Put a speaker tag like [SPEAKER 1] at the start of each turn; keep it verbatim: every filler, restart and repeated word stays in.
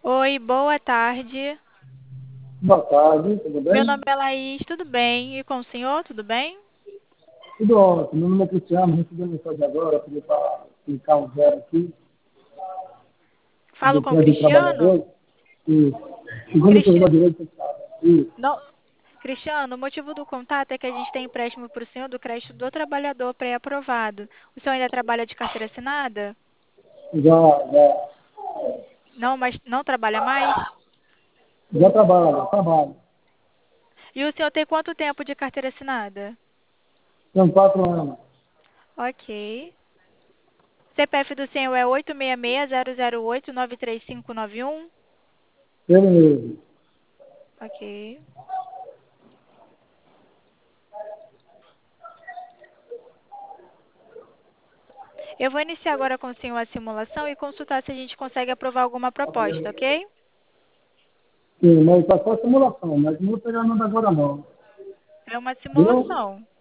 [SPEAKER 1] Oi, boa tarde.
[SPEAKER 2] Boa tarde, tudo
[SPEAKER 1] Meu
[SPEAKER 2] bem?
[SPEAKER 1] nome é Laís, tudo bem? E com o senhor, tudo bem?
[SPEAKER 2] Tudo ótimo. Meu nome é Cristiano, recebi a mensagem agora, pedi para clicar um zero aqui,
[SPEAKER 1] Falo
[SPEAKER 2] do
[SPEAKER 1] com o
[SPEAKER 2] Plano do
[SPEAKER 1] Cristiano?
[SPEAKER 2] Trabalhador. E segundo
[SPEAKER 1] Cristi...
[SPEAKER 2] programa de direito social. E
[SPEAKER 1] Não... Cristiano, o motivo do contato é que a gente tem empréstimo para o senhor do crédito do trabalhador pré-aprovado. O senhor ainda trabalha de carteira assinada?
[SPEAKER 2] já, já,
[SPEAKER 1] Não, mas não trabalha mais?
[SPEAKER 2] já trabalho, trabalho.
[SPEAKER 1] E o senhor tem quanto tempo de carteira assinada?
[SPEAKER 2] Tenho quatro anos.
[SPEAKER 1] Ok. C P F do senhor é oito seis seis, zero zero oito, nove três cinco nove um?
[SPEAKER 2] Ele mesmo.
[SPEAKER 1] Ok. Eu vou iniciar agora com o senhor a simulação e consultar se a gente consegue aprovar alguma proposta, ok?
[SPEAKER 2] Sim, mas está só simulação, mas não vou pegar nada agora não.
[SPEAKER 1] É uma
[SPEAKER 2] Viu?
[SPEAKER 1] simulação.